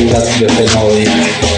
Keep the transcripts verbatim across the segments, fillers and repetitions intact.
حلت بفنایک.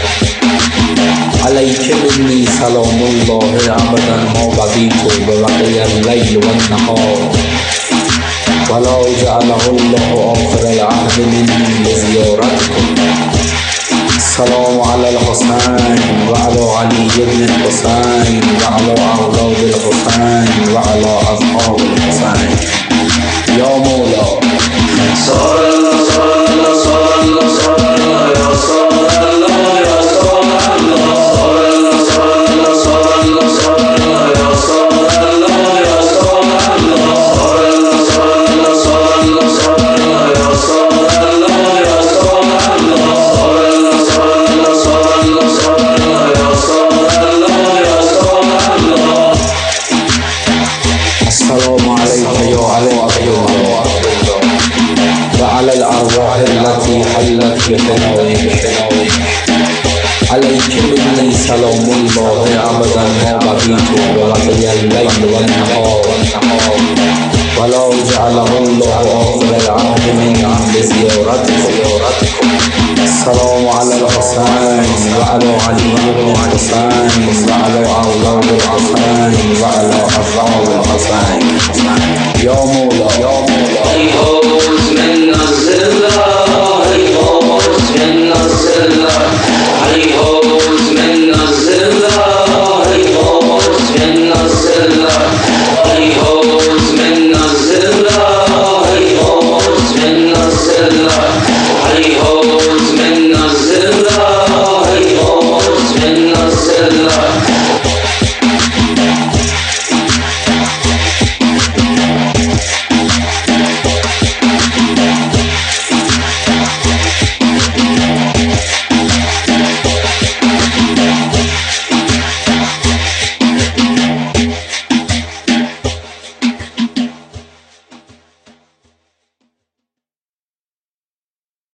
علیک منی سلام الله ابدا ما بقیت و بقی اللیل و النهار ولا جعله الله آخر العهد منی لزیارتکم. السلام علی الحسین و علی علی بن الحسین و علی اولاد الحسین و علی اصحاب الحسین. یا مولا صل صل صل صل یا صل الله یا صل الله صل صل صل یا صل الله یا صل الله صل صل صل یا صل الله یا صل الله صل صل صل یا صل الله یا صل الله. السلام علیک یا علی وعلى الأرواح التي حلت بفنائك. عليك مني سلام الله أبدا ما بقيت وبقي الليل والنهار ولا جعله الله آخر العهد مني لزيارتكم. السلام على الحسين وعلى علي بن الحسين وعلى أولاد الحسين وعلى أصحاب الحسين. يا